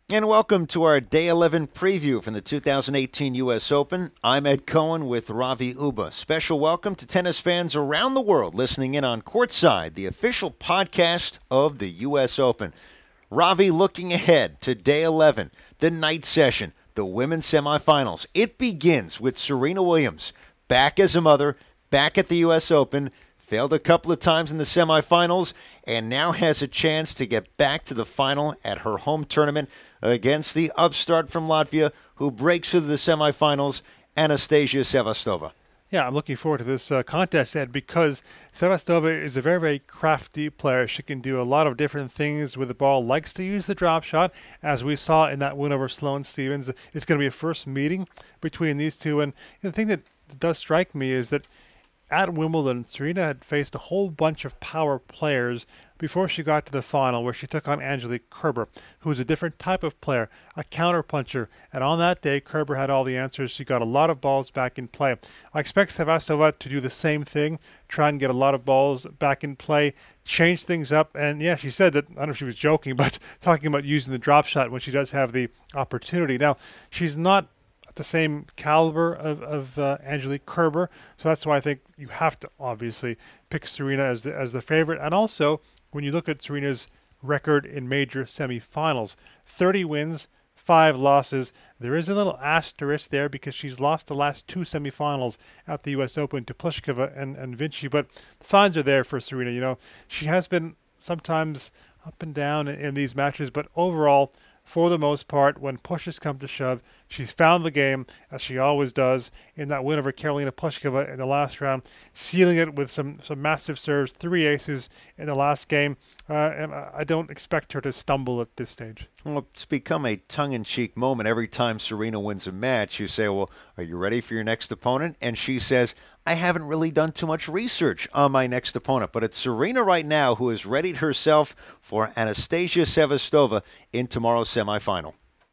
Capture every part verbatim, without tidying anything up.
And welcome to our Day eleven preview from the two thousand eighteen U S Open. I'm Ed Cohen with Ravi Uba. Special welcome to tennis fans around the world listening in on Courtside, the official podcast of the U S Open. Ravi, looking ahead to Day eleven, the night session, the women's semifinals. It begins with Serena Williams back as a mother, back at the U S Open, failed a couple of times in the semifinals, and now has a chance to get back to the final at her home tournament against the upstart from Latvia who breaks through the semifinals, Anastasia Sevastova. Yeah, I'm looking forward to this uh, contest, Ed, because Sevastova is a very, very crafty player. She can do a lot of different things with the ball, likes to use the drop shot, as we saw in that win over Sloane Stephens. It's going to be a first meeting between these two. And the thing that does strike me is that at Wimbledon, Serena had faced a whole bunch of power players before she got to the final, where she took on Angelique Kerber, who is a different type of player, a counterpuncher. And on that day, Kerber had all the answers. She got a lot of balls back in play. I expect Sevastova to do the same thing, try and get a lot of balls back in play, change things up. And yeah, she said that, I don't know if she was joking, but talking about using the drop shot when she does have the opportunity. Now, she's not the same caliber of, of uh, Angelique Kerber, so that's why I think you have to obviously pick Serena as the as the favorite. And also, when you look at Serena's record in major semifinals, thirty wins, five losses. There is a little asterisk there because she's lost the last two semifinals at the U S Open to Pliskova and, and Vinci, but the signs are there for Serena. You know, she has been sometimes up and down in, in these matches, but overall, for the most part, when push has come to shove, she's found the game, as she always does, in that win over Karolina Pliskova in the last round, sealing it with some, some massive serves, three aces in the last game. Uh, and I don't expect her to stumble at this stage. Well, it's become a tongue-in-cheek moment. Every time Serena wins a match, you say, well, are you ready for your next opponent? And she says, I haven't really done too much research on my next opponent. But it's Serena right now who has readied herself for Anastasia Sevastova in tomorrow's semifinal.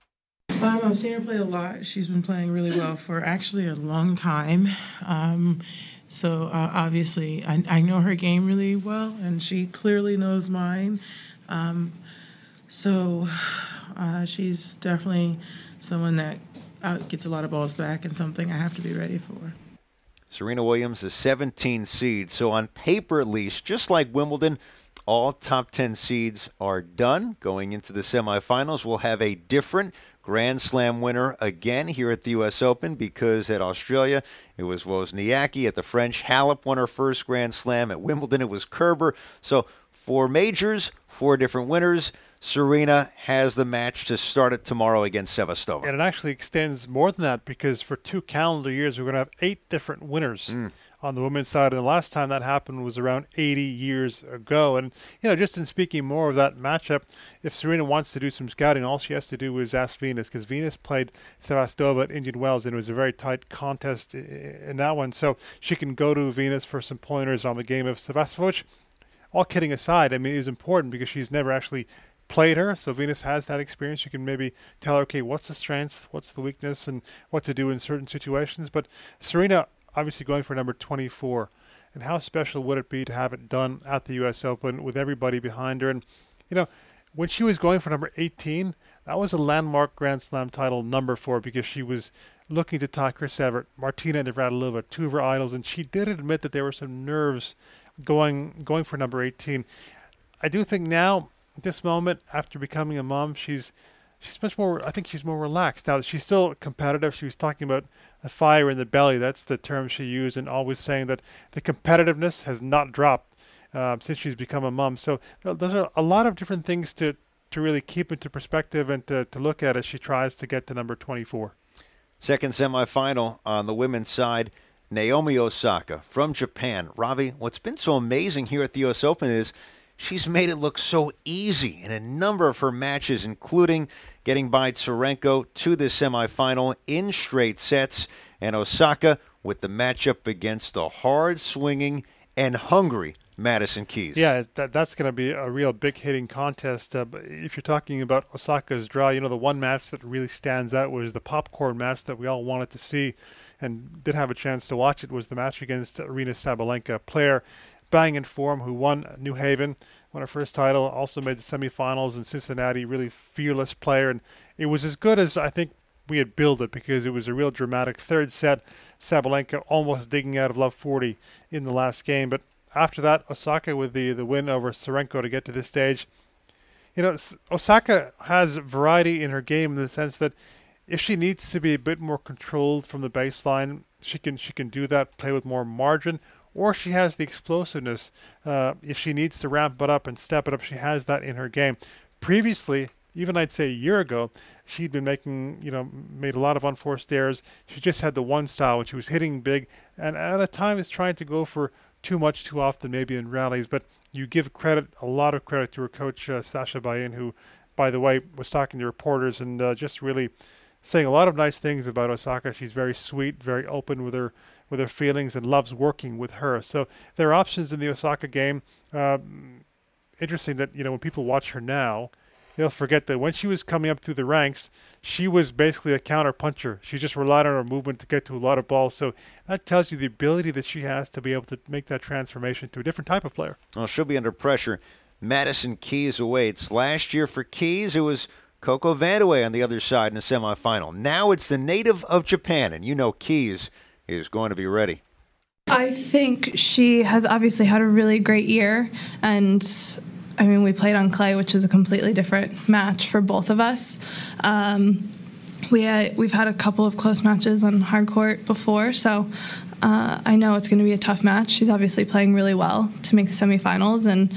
Um, I've seen her play a lot. She's been playing really well for actually a long time. Um, so uh, obviously I, I know her game really well, and she clearly knows mine. Um, so uh, she's definitely someone that uh, gets a lot of balls back and something I have to be ready for. Serena Williams, a seventeen seed. So on paper, at least, just like Wimbledon, all top ten seeds are done. Going into the semifinals, we'll have a different Grand Slam winner again here at the U S Open, because at Australia it was Wozniacki. At the French, Halep won her first Grand Slam. At Wimbledon it was Kerber. So four majors, four different winners. Serena has the match to start it tomorrow against Sevastova. And it actually extends more than that, because for two calendar years we're going to have eight different winners mm. on the women's side. And the last time that happened was around eighty years ago. And, you know, just in speaking more of that matchup, if Serena wants to do some scouting, all she has to do is ask Venus, because Venus played Sevastova at Indian Wells, and it was a very tight contest in that one. So she can go to Venus for some pointers on the game of Sevastova, which, all kidding aside, I mean, is important because she's never actually played her, so Venus has that experience. You can maybe tell her, okay, what's the strength, what's the weakness, and what to do in certain situations. But Serena obviously going for number twenty-four, and how special would it be to have it done at the U S Open with everybody behind her? And, you know, when she was going for number eighteen, that was a landmark Grand Slam title number for her, because she was looking to tie Chris Evert, Martina Navratilova, two of her idols, and she did admit that there were some nerves going going for number eighteen. I do think now, at this moment, after becoming a mom, she's she's much more, I think she's more relaxed. Now, she's still competitive. She was talking about a fire in the belly. That's the term she used, and always saying that the competitiveness has not dropped uh, since she's become a mom. So those are a lot of different things to, to really keep into perspective and to, to look at as she tries to get to number twenty-four. Second semifinal on the women's side, Naomi Osaka from Japan. Ravi, what's been so amazing here at the U S Open is she's made it look so easy in a number of her matches, including getting by Tsurenko to the semifinal in straight sets. And Osaka with the matchup against the hard-swinging and hungry Madison Keys. Yeah, that, that's going to be a real big-hitting contest. Uh, but if you're talking about Osaka's draw, you know, the one match that really stands out was the popcorn match that we all wanted to see and did have a chance to watch. It was the match against Aryna Sabalenka, player bang in form, who won New Haven, won her first title, also made the semifinals in Cincinnati, really fearless player. And it was as good as I think we had billed it, because it was a real dramatic third set. Sabalenka almost digging out of love forty in the last game. But after that, Osaka with the, the win over Tsurenko to get to this stage. You know, Osaka has variety in her game in the sense that if she needs to be a bit more controlled from the baseline, she can she can do that, play with more margin, or she has the explosiveness. Uh, if she needs to ramp it up and step it up, she has that in her game. Previously, even I'd say a year ago, she'd been making, you know, made a lot of unforced errors. She just had the one style when she was hitting big, and at times trying to go for too much too often, maybe in rallies. But you give credit, a lot of credit to her coach, uh, Sasha Bayin, who, by the way, was talking to reporters and uh, just really saying a lot of nice things about Osaka. She's very sweet, very open with her with her feelings, and loves working with her. So there are options in the Osaka game. Uh, interesting that, you know, when people watch her now, they'll forget that when she was coming up through the ranks, she was basically a counter puncher. She just relied on her movement to get to a lot of balls. So that tells you the ability that she has to be able to make that transformation to a different type of player. Well, she'll be under pressure. Madison Keys awaits. Last year for Keys, it was Coco Vandeweghe on the other side in the semifinal. Now it's the native of Japan, and you know Keys is going to be ready. I think she has obviously had a really great year, and I mean, we played on clay, which is a completely different match for both of us. Um, we had, we've had a couple of close matches on hard court before, so uh, I know it's going to be a tough match. She's obviously playing really well to make the semifinals, and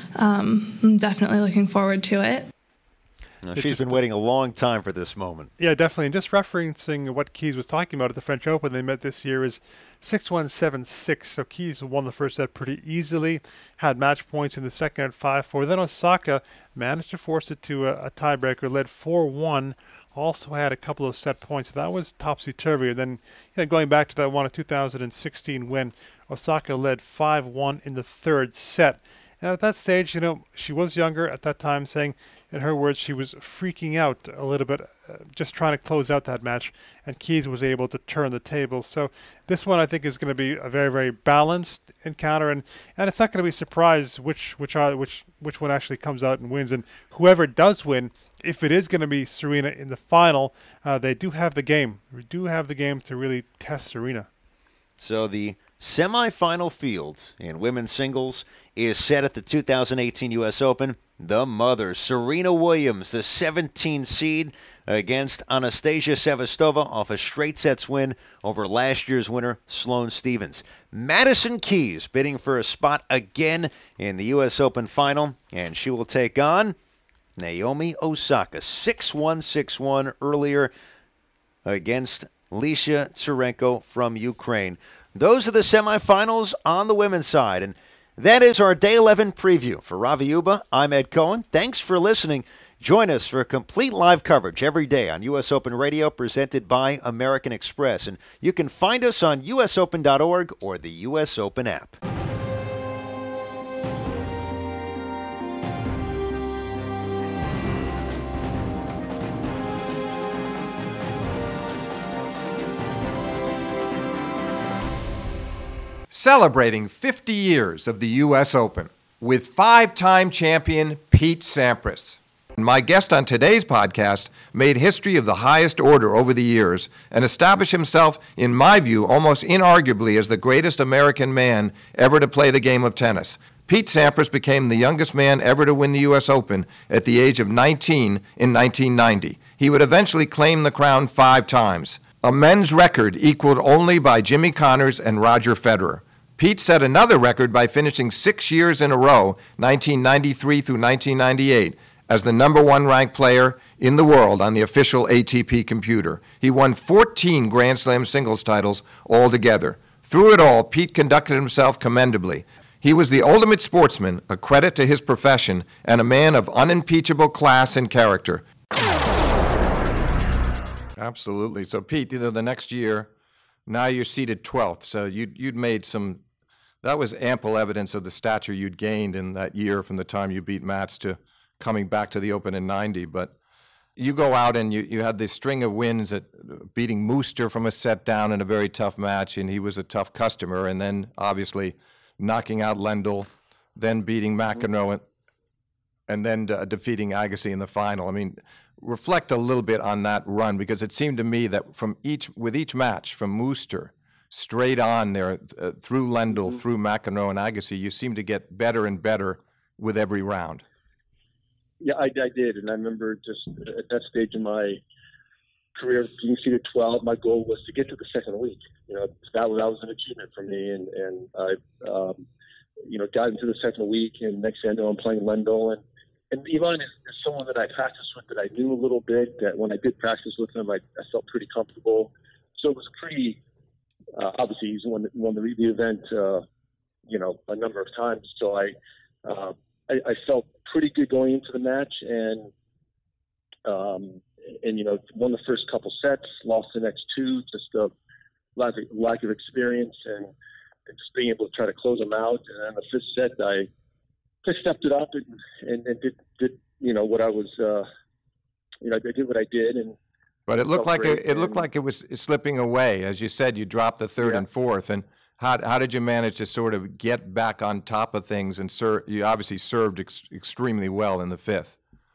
um, I'm definitely looking forward to it. Now, she's been waiting a long time for this moment. Yeah, definitely. And just referencing what Keys was talking about at the French Open they met this year is six one, seven six. So Keys won the first set pretty easily, had match points in the second at five four. Then Osaka managed to force it to a, a tiebreaker, led four one, also had a couple of set points. So that was topsy-turvy. And then, you know, going back to that one of two thousand sixteen when Osaka led five one in the third set. And at that stage, you know, she was younger at that time, saying, in her words, she was freaking out a little bit, uh, just trying to close out that match, and Keys was able to turn the tables. So this one, I think, is going to be a very, very balanced encounter, and, and it's not going to be a surprise which which are, which which one actually comes out and wins. And whoever does win, if it is going to be Serena in the final, uh, they do have the game. We do have the game to really test Serena. So the semifinal field in women's singles is set at the two thousand eighteen U S Open. The mother, Serena Williams, the seventeen seed, against Anastasia Sevastova off a straight sets win over last year's winner, Sloane Stephens. Madison Keys bidding for a spot again in the U S Open final, and she will take on Naomi Osaka, six one, six one earlier against Lysha Tsurenko from Ukraine. Those are the semifinals on the women's side, and that is our Day eleven preview. For Ravi Uba, I'm Ed Cohen. Thanks for listening. Join us for complete live coverage every day on U S Open Radio, presented by American Express. And you can find us on U S open dot org or the U S Open app. Celebrating fifty years of the U S Open with five-time champion Pete Sampras. My guest on today's podcast made history of the highest order over the years and established himself, in my view, almost inarguably as the greatest American man ever to play the game of tennis. Pete Sampras became the youngest man ever to win the U S Open at the age of nineteen in nineteen ninety. He would eventually claim the crown five times, a men's record equaled only by Jimmy Connors and Roger Federer. Pete set another record by finishing six years in a row, nineteen ninety-three through nineteen ninety-eight, as the number one ranked player in the world on the official A T P computer. He won fourteen Grand Slam singles titles altogether. Through it all, Pete conducted himself commendably. He was the ultimate sportsman, a credit to his profession, and a man of unimpeachable class and character. Absolutely. So, Pete, you know, the next year, now you're seated twelfth. So you'd, you'd made some, that was ample evidence of the stature you'd gained in that year from the time you beat Mats to coming back to the Open in ninety. But you go out and you, you had this string of wins at beating Mooster from a set down in a very tough match, and he was a tough customer. And then, obviously, knocking out Lendl, then beating McEnroe, and, and then uh, defeating Agassi in the final. I mean, reflect a little bit on that run, because it seemed to me that from each with each match, from Mooster straight on there uh, through Lendl, mm-hmm. through McEnroe and Agassi, you seem to get better and better with every round. Yeah, I, I did, and I remember just at that stage in my career, being seeded twelve, my goal was to get to the second week. You know, that was that was an achievement for me, and and I, um, you know, got into the second week, and next thing I know, I'm playing Lendl, and and Ivan is, is someone that I practiced with, that I knew a little bit. That when I did practice with him, I, I felt pretty comfortable. So it was pretty. Uh, obviously, he's won won the, the event, uh, you know, a number of times. So I, uh, I, I felt pretty good going into the match, and um, and you know, won the first couple sets, lost the next two, just a lack of, lack of experience, and, and just being able to try to close them out. And then the fifth set, I, I stepped it up and, and, and did did you know what I was, uh, you know, I did what I did, and. But it looked like it, it looked like it was slipping away. As you said, you dropped the third yeah. and fourth. And how how did you manage to sort of get back on top of things? And ser- you obviously served ex- extremely well in the fifth.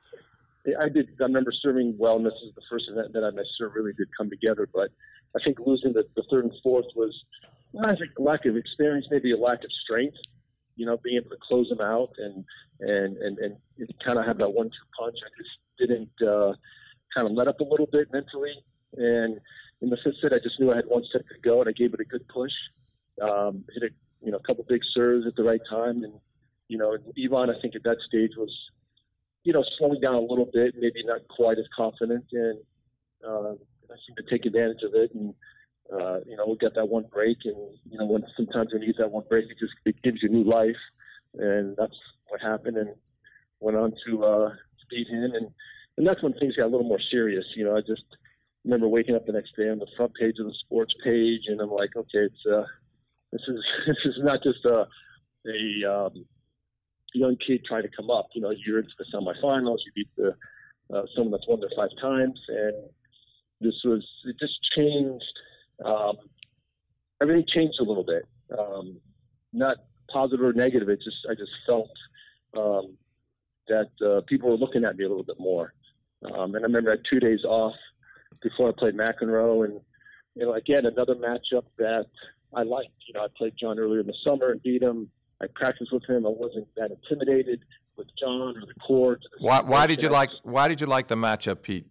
I did. I remember serving well, and this is the first event that I my serve really did come together. But I think losing the, the third and fourth was, well, I think, a lack of experience, maybe a lack of strength. You know, being able to close them out and and and and kind of have that one-two punch. I just didn't. Uh, kind of let up a little bit mentally, and in the fifth set, I just knew I had one set to go, and I gave it a good push. Um, hit a you know a couple big serves at the right time, and you know Ivan, I think at that stage was you know slowing down a little bit, maybe not quite as confident, and uh, I seemed to take advantage of it, and uh, you know we got that one break, and you know when sometimes when you get that one break, it just it gives you new life, and that's what happened, and went on to uh, beat him, and. And that's when things got a little more serious. You know, I just remember waking up the next day on the front page of the sports page, and I'm like, okay, it's uh, this is this is not just a a um, young kid trying to come up. You know, you're into the semifinals, you beat the uh, someone that's won there five times, and this was it just changed. Um, everything changed a little bit, um, not positive or negative. It just I just felt um, that uh, people were looking at me a little bit more. Um, and I remember I had two days off before I played McEnroe, and you know, again, another matchup that I liked. You know, I played John earlier in the summer and beat him. I practiced with him. I wasn't that intimidated with John or the court. Why, why did you like? Why did you like the matchup, Pete?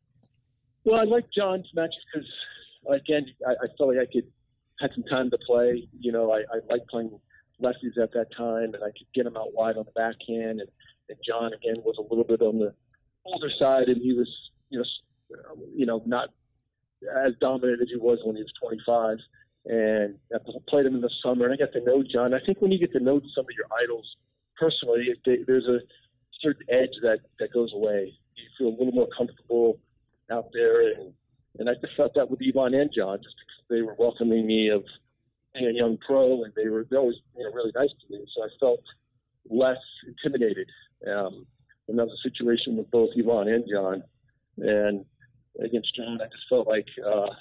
Well, I liked John's matches because, again, I, I felt like I could had some time to play. You know, I, I liked playing lefties at that time, and I could get him out wide on the backhand. And, and John, again, was a little bit on the older side, and he was, you know, you know, not as dominant as he was when he was twenty-five. And I played him in the summer, and I got to know John. I think when you get to know some of your idols personally, it, they, there's a certain edge that, that goes away. You feel a little more comfortable out there, and, and I just felt that with Ivan and John, just because they were welcoming me of being a young pro, and they were they always you know, really nice to me. So I felt less intimidated. Um, and that was a situation with both Ivan and John. And against John, I just felt like uh,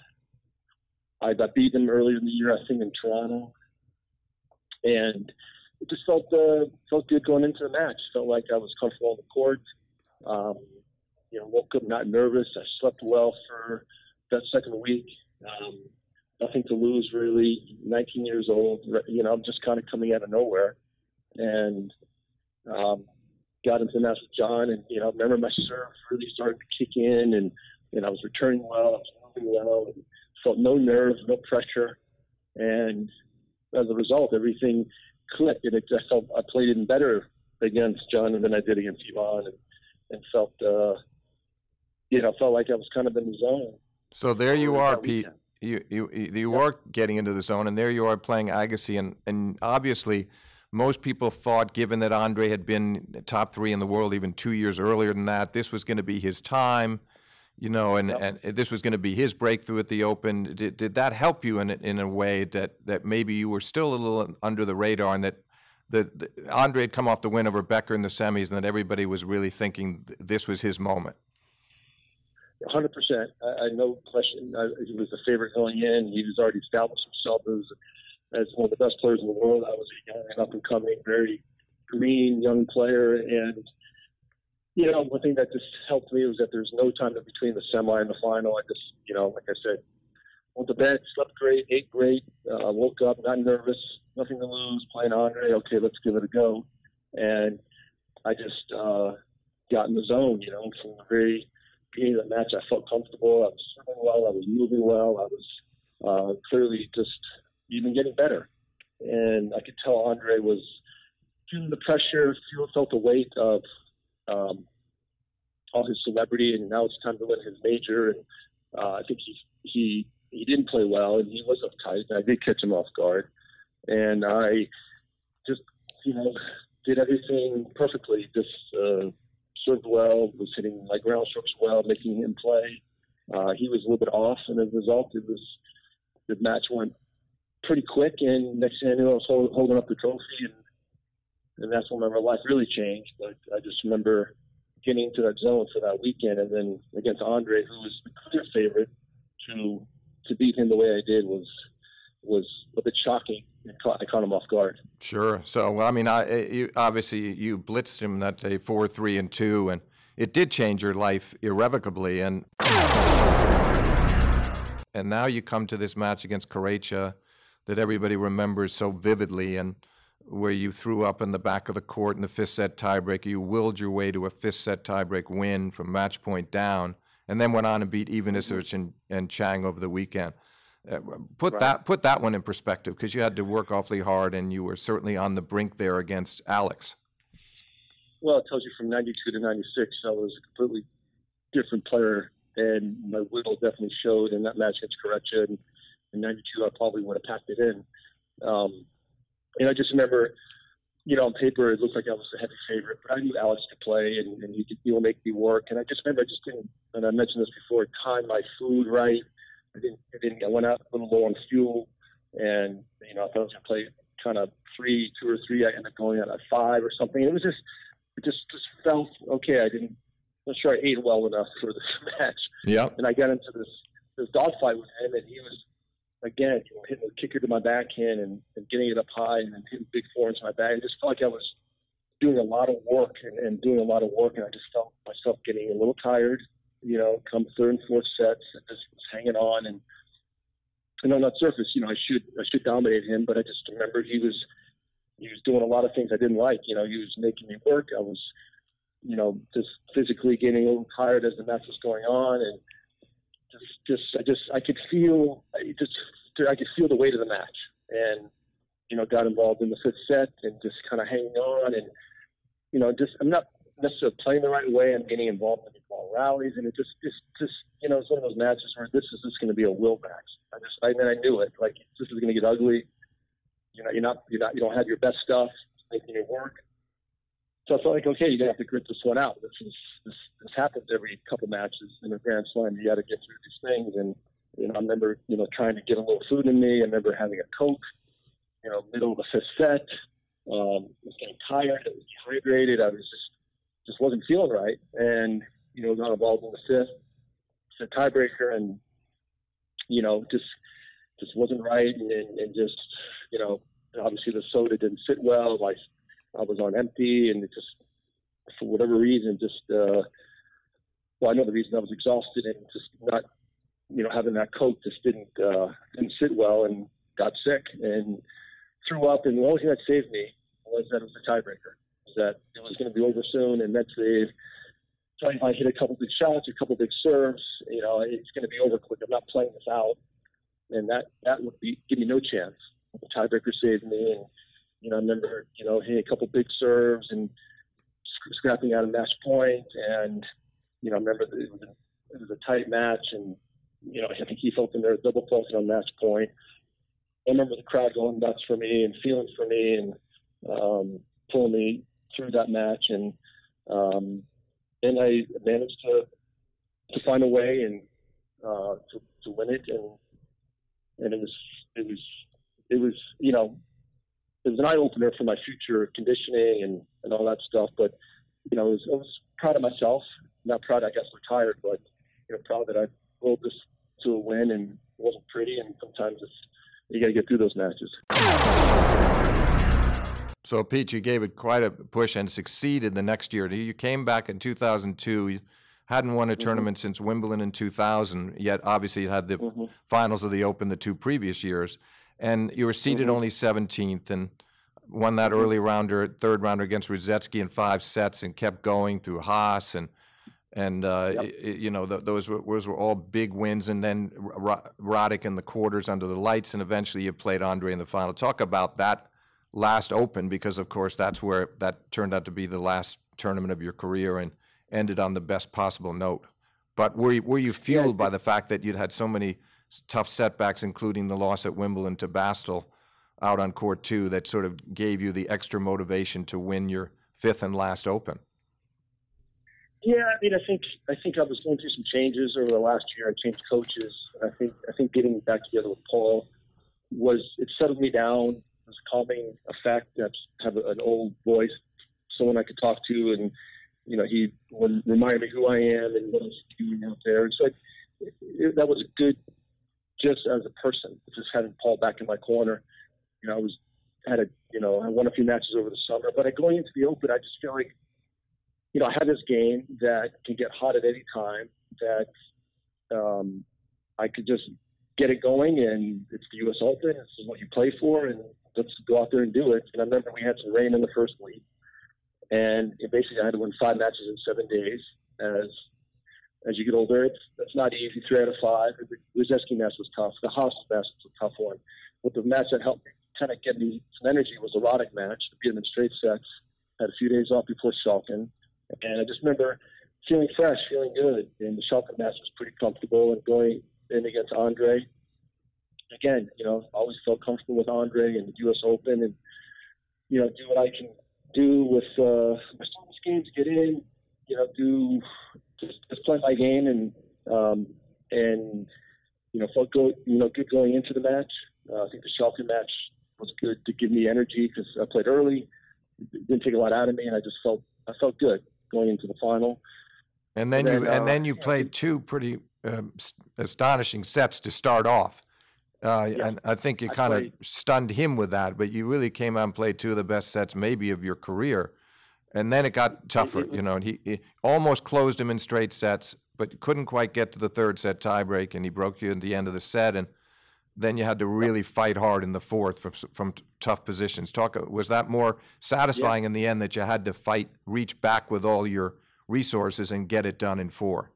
I got beat him earlier in the year, I think in Toronto, and it just felt uh, felt good going into the match. Felt like I was comfortable on the court. Um, you know, woke up not nervous. I slept well for that second week. Um, nothing to lose, really. nineteen years old. You know, I'm just kind of coming out of nowhere, and um, got into the match with John. And you know, I remember my serve really started to kick in, and and I was returning well. I was moving well, and felt no nerves, no pressure, and as a result, everything clicked. And it just felt I played even better against John than I did against Ivan, and, and felt, uh, you know, felt like I was kind of in the zone. So there you are, Pete. You you you are getting into the zone, and there you are playing Agassi, and and obviously, most people thought, given that Andre had been top three in the world even two years earlier than that, this was going to be his time. You know, and, yep. and this was going to be his breakthrough at the Open. Did, did that help you in in a way that, that maybe you were still a little under the radar, and that the, the Andre had come off the win over Becker in the semis, and that everybody was really thinking th- this was his moment? one hundred percent. I, I no question. I, he was the favorite going in. He was already established himself as as one of the best players in the world. I was a young and up-and-coming, very green young player. And, you know, one thing that just helped me was that there's no time in between the semi and the final. I just, you know, like I said, went to bed, slept great, ate great, uh, woke up, not nervous, nothing to lose, playing Andre. Okay, let's give it a go. And I just uh, got in the zone, you know, from the very beginning of the match. I felt comfortable. I was serving well. I was moving well. I was uh, clearly just even getting better. And I could tell Andre was feeling the pressure, feel, felt the weight of um, all his celebrity, and now it's time to win his major. And uh, I think he he he didn't play well, and he was uptight. And I did catch him off guard, and I just you know did everything perfectly. Just uh, served well, was hitting my ground strokes well, making him play. Uh, he was a little bit off, and as a result, it was the match went pretty quick. And next thing I knew, I was hold, holding up the trophy, and and that's when my life really changed. But I just remember getting into that zone for that weekend, and then against Andre, who was the clear favorite, to to beat him the way I did was was a bit shocking. I caught, I caught him off guard. Sure. So, I mean, I, you, obviously you blitzed him that day, four, three, and two, and it did change your life irrevocably. And and now you come to this match against Corretja that everybody remembers so vividly, and where you threw up in the back of the court in the fifth set tiebreaker. You willed your way to a fifth set tiebreak win from match point down, and then went on and beat Ivanisevic and, and Chang over the weekend. Uh, put right. that put that one in perspective, because you had to work awfully hard, and you were certainly on the brink there against Alex. Well, it tells you from ninety-two to ninety-six, I was a completely different player, and my will definitely showed in that match against Corretja. And in ninety-two, I probably would have packed it in. Um, and I just remember, you know, on paper, it looked like I was a heavy favorite, but I knew Alex could play, and, and he could, he will make me work. And I just remember I just didn't, and I mentioned this before, time my food right. I didn't, I didn't, I went out a little low on fuel, and, you know, I thought I was going to play kind of three, two or three. I ended up going out at five or something. It was just, it just, just felt okay. I didn't, I'm not sure I ate well enough for this match. Yeah. And I got into this, this dogfight with him, and he was, again, you know, hitting a kicker to my backhand and, and getting it up high, and then hitting big forehands to my back. I just felt like I was doing a lot of work and, and doing a lot of work, and I just felt myself getting a little tired, you know, come third and fourth sets, and just was hanging on. And, and on that surface, you know, I should I should dominate him, but I just remembered he was he was doing a lot of things I didn't like. You know, he was making me work. I was, you know, just physically getting a little tired as the match was going on, and just just I just I could feel I just I could feel the weight of the match, and you know, got involved in the fifth set and just kind of hanging on, and you know, just I'm not necessarily playing the right way. I'm getting involved in the ball rallies, and it just, just, just, you know, it's one of those matches where this is just going to be a will match. I just, I mean, I knew it. Like, this is going to get ugly. You know, you're not, you're not, you don't have your best stuff making it work. So I felt like, okay, you're gonna have to grit this one out. This is, this, this happens every couple matches in a Grand Slam. You got to get through these things, and you know, I remember, you know, trying to get a little food in me. I remember having a Coke, you know, middle of the fifth set. Um, I was getting tired. I was dehydrated. I was just. just wasn't feeling right, and you know, got involved in the fifth, it's a tiebreaker, and you know, just just wasn't right, and, and, and just you know, obviously the soda didn't sit well. Like I was on empty, and it just for whatever reason, just uh, well, I know the reason I was exhausted and just not, you know, having that Coke just didn't uh, didn't sit well, and got sick and threw up. And the only thing that saved me was that it was a tiebreaker. That it was going to be over soon, and Medvedev, so if I hit a couple big shots, a couple big serves, you know, it's going to be over quick. I'm not playing this out, and that that would be give me no chance. The tiebreaker saved me, and you know, I remember, you know, hitting a couple big serves and scrapping out a match point, and you know, I remember that it was a, it was a tight match, and you know, I think he felt in there double faulted on match point. I remember the crowd going nuts for me and feeling for me, and um, pulling me through that match, and um, and I managed to to find a way and uh, to, to win it, and and it was it was it was you know it was an eye opener for my future conditioning and, and all that stuff. But you know, I was, I was proud of myself. Not proud I got retired, but you know, proud that I rolled this to a win, and it wasn't pretty. And sometimes it's you got to get through those matches. So, Pete, you gave it quite a push and succeeded the next year. You came back in two thousand two. You hadn't won a Mm-hmm. tournament since Wimbledon in two thousand, yet obviously you had the Mm-hmm. finals of the Open the two previous years. And you were seeded Mm-hmm. only seventeenth and won that early rounder, third rounder against Ruzetsky in five sets and kept going through Haas. And, and uh, Yep. i- i- you know, th- those, were, those were all big wins. And then Ro- Roddick in the quarters under the lights, and eventually you played Andre in the final. Talk about that last Open, because of course that's where that turned out to be the last tournament of your career and ended on the best possible note. But were you, were you fueled by the fact that you'd had so many s- tough setbacks, including the loss at Wimbledon to Bastel out on court two, that sort of gave you the extra motivation to win your fifth and last Open? Yeah, I mean, I think I think I was going through some changes over the last year. I changed coaches. I think I think getting back together with Paul was it settled me down. It was a calming effect. I have an old voice, someone I could talk to, and you know, he would remind me who I am and what I was doing out there. And so it, it, that was a good, just as a person, just having Paul back in my corner. You know, I was had a you know I won a few matches over the summer, but I, going into the Open, I just feel like, you know, I have this game that can get hot at any time, that um, I could just get it going, and it's the U S Open. This is what you play for, and let's go out there and do it. And I remember we had some rain in the first week, and it basically I had to win five matches in seven days. As as you get older, it's that's not easy. Three out of five. The Ruzetsky match was tough. The Haas match was a tough one. But the match that helped me kind of get me some energy was the Roddick match. To beat him in straight sets. Had a few days off before Schalken. And I just remember feeling fresh, feeling good. And the Schalken match was pretty comfortable. And going in against Andre, again, you know, always felt comfortable with Andre and the U S Open, and you know, do what I can do with uh, my service game to get in. You know, do just, just play my game, and um, and you know, felt good. You know, good going into the match. Uh, I think the Schalken match was good to give me energy because I played early. It didn't take a lot out of me, and I just felt I felt good going into the final. And then, And you then, and uh, then you yeah, played two pretty um, s- astonishing sets to start off. Uh, Yeah. And I think you I kind of played- stunned him with that, but you really came out and played two of the best sets maybe of your career. And then it got tougher, you know, and he, he almost closed him in straight sets, but couldn't quite get to the third set tiebreak, and he broke you at the end of the set. And then you had to really fight hard in the fourth from from t- tough positions. Talk, was that more satisfying in the end, that you had to fight, reach back with all your resources and get it done in four?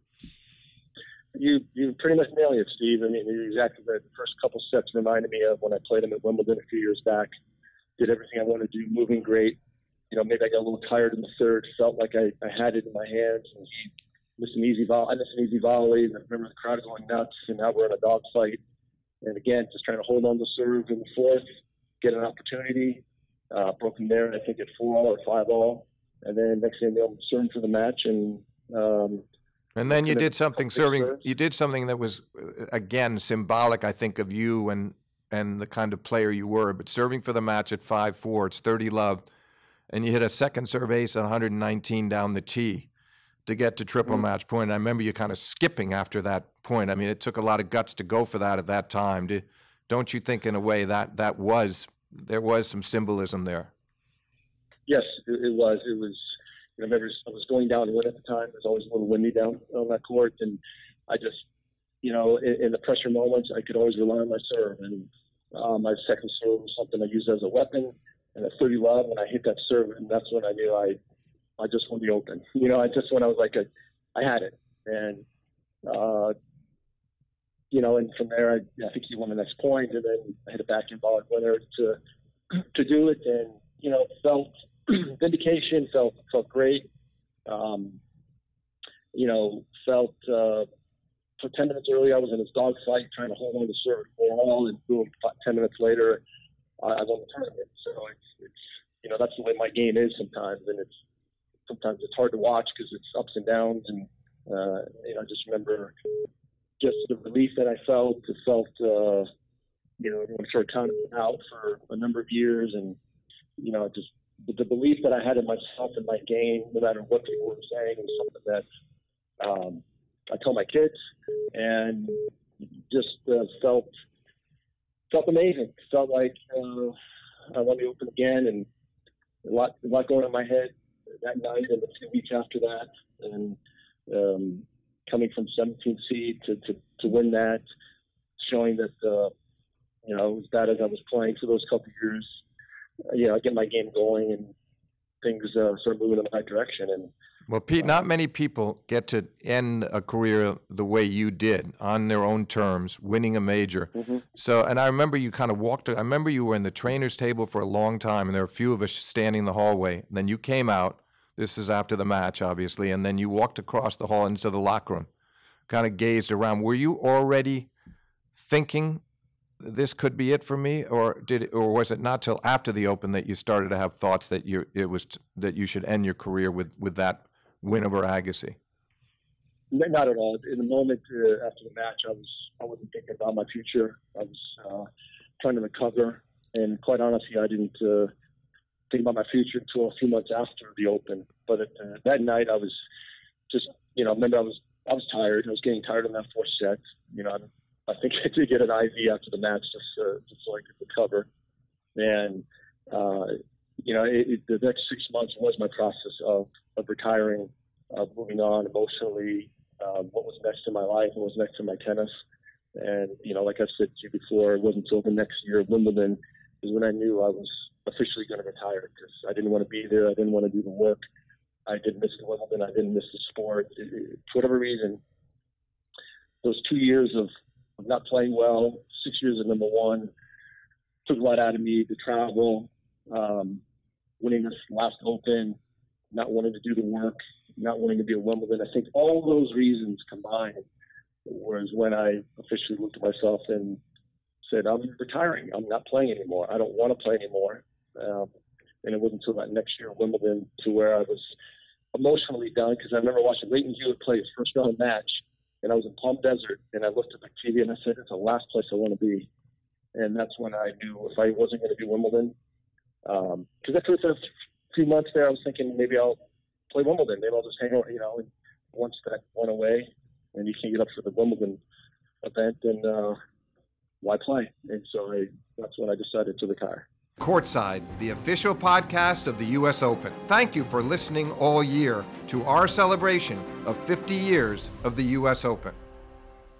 You you pretty much nailed it, Steve. I mean, exactly the first couple sets reminded me of when I played him at Wimbledon a few years back. Did everything I wanted to do, moving great. You know, maybe I got a little tired in the third. Felt like I, I had it in my hands, and he missed an easy volley. I missed an easy volley. And I remember the crowd going nuts, and now we're in a dogfight. And again, just trying to hold on to serve in the fourth, get an opportunity. Uh, broke him there, I think at four all or five all. And then next thing you know, I'm serving for the match, and um, And then you And then did something big serving. serves. You did something that was uh, again symbolic, I think, of you and and the kind of player you were. But serving for the match at five four, it's thirty love, and you hit a second serve ace on one nineteen down the tee to get to triple Mm-hmm. match point. I remember you kind of skipping after that point. I mean, it took a lot of guts to go for that at that time. Did, don't you think, in a way, that that was there was some symbolism there? yes, it, it was. It was. I remember I was going downwind at the time. It was always a little windy down on that court, and I just, you know, in, in the pressure moments, I could always rely on my serve, and um, my second serve was something I used as a weapon. And at thirty love, when I hit that serve, and that's when I knew I, I just won the Open. You know, I just when I was like, a, I had it, and uh, you know, and from there, I, I think he won the next point, and then I hit a backhand volley winner to to do it, and you know, felt vindication, felt felt great. Um, you know, felt uh, for ten minutes early, I was in his dog fight trying to hold on to serve for all, and boom, five, ten minutes later, I, I won the tournament. So it's, it's you know, that's the way my game is sometimes, and it's sometimes it's hard to watch because it's ups and downs, and uh, you know, I just remember just the relief that I felt. It felt, uh, you know, everyone sort of counted me out for a number of years, and you know, just the, the belief that I had in myself and my game, no matter what people were saying, was something that um, I tell my kids, and just uh, felt felt amazing. Felt like uh, I won the Open again, and a lot, a lot going in my head that night and a few weeks after that. And um, coming from seventeenth seed to, to, to win that, showing that, uh, you know, as bad as I was playing for those couple of years, uh, you know, I get my game going and things uh, start moving in the right direction. And well, Pete, not many people get to end a career the way you did, on their own terms, winning a major. Mm-hmm. So, and I remember you kind of walked, I remember you were in the trainer's table for a long time, and there were a few of us standing in the hallway. And then you came out, this is after the match, obviously, and then you walked across the hall into the locker room, kind of gazed around. Were you already thinking this could be it for me, or did it, or was it not till after the Open that you started to have thoughts that you it was that you should end your career with, with that win over Agassi? Not at all. In the moment uh, after the match, I was I wasn't thinking about my future. I was uh, trying to recover, and quite honestly, I didn't uh, think about my future until a few months after the Open. But uh, that night, I was just, you know, remember I was I was tired. I was getting tired in that fourth set. You know, I, I think I did get an I V after the match just uh, just so I could recover. And uh, you know, it, it, the next six months was my process of of retiring, of moving on emotionally. Um, what was next in my life? What was next in my tennis? And you know, like I said to you before, it wasn't until the next year of Wimbledon is when I knew I was officially going to retire, because I didn't want to be there. I didn't want to do the work. I didn't miss the Wimbledon. I didn't miss the sport. It, it, for whatever reason, those two years of, of not playing well, six years at number one, took a lot out of me. The travel, um, winning this last Open, not wanting to do the work, not wanting to be at Wimbledon. I think all those reasons combined was when I officially looked at myself and said, I'm retiring. I'm not playing anymore. I don't want to play anymore. Um, and it wasn't until that next year at Wimbledon to where I was emotionally done, because I remember watching Leighton Hewitt play his first round match, and I was in Palm Desert, and I looked at the T V and I said, it's the last place I want to be. And that's when I knew if I wasn't going to do Wimbledon, because um, after a few months there, I was thinking maybe I'll play Wimbledon. Maybe I'll just hang out, you know, and once that went away and you can't get up for the Wimbledon event, then uh, why play? And so I, that's when I decided to retire. Courtside, the official podcast of the U S Open. Thank you for listening all year to our celebration of fifty years of the U S Open.